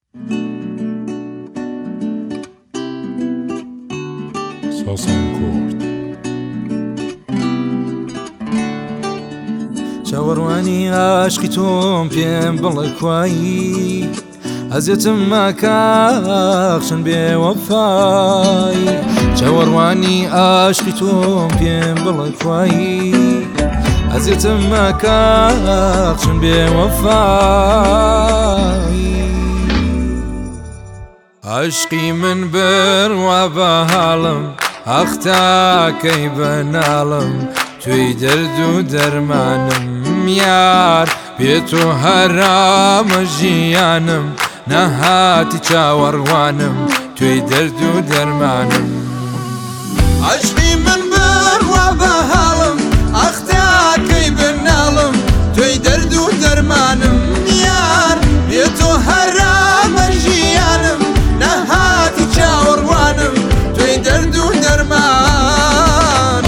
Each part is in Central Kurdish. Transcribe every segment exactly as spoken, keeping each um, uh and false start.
ساسان کورد چاوەڕوانی عاشقی تۆم پێم بڵێ کوایی ئەزیەتم ماکەخشن بێوەفایی چاوەڕوانی عاشقی تۆم پێم بڵێ کوایی ئەزیەتم ماکەخشن بێوەفایی عاشقی من بڕوا بە هاڵم ئەخ تاکەی بەناڵم توی دەرد و دەرمانم یار بێ تۆ هەرامە ژیانم نەهاتی چاوەڕوانم توی دەرد و دەرمانم عاشقی من بڕوا بە هاڵم ئەخ تاکەی بەناڵم توی دەرد و دەرمانم یار بێ تۆ هەرامە ژیانم نەهاتی چاوەڕوانم توی دەرد و دەرمانم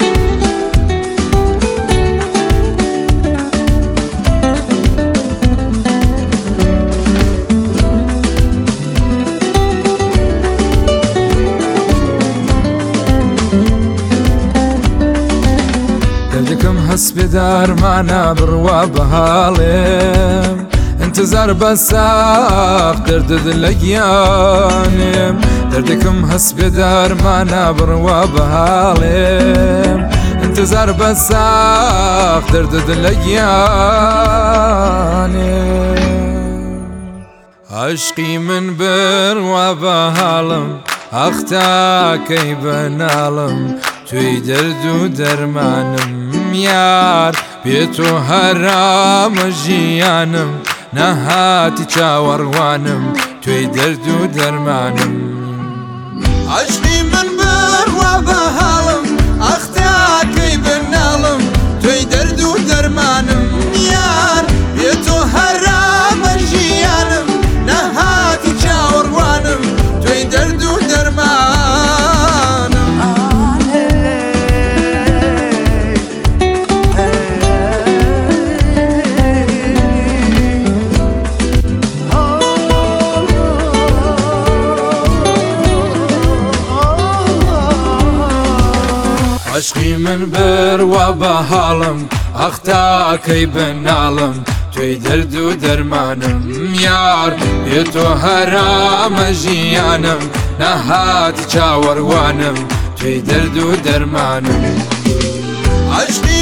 دەردەکەم هەست بێ دارمانە بڕوا بە هاڵێم انتظار بە ساق دەردت لە گیانێم دەردەکەم هەست بێ دارمانە بڕوا بە هاڵێم انتظار بە ساق دەردت لە گیانێم عاشقی من بڕوا بە هاڵم ئەخ تاکەی بەناڵم توی دەرد و دەرمانم یار بێ تۆ هەرامە ژیانم نەهاتی چاوەڕوانم توی دەرد و دەرمانم عاشقی من بڕوا بە هاڵم ئەخ تاکەی بەناڵم توی دەرد و دەرمانم یار بێ تۆ هەرامە ژیانم نەهاتی چاوەڕوانم توی دەرد و دەرمانم عاشقی من بڕوا بە هاڵم ئەخ تاکەی بەناڵم توی دەرد و دەرمانم یار بێ تۆ هەرامە ژیانم نەهاتی چاوەڕوانم توی دەرد و دەرمانم عاشقی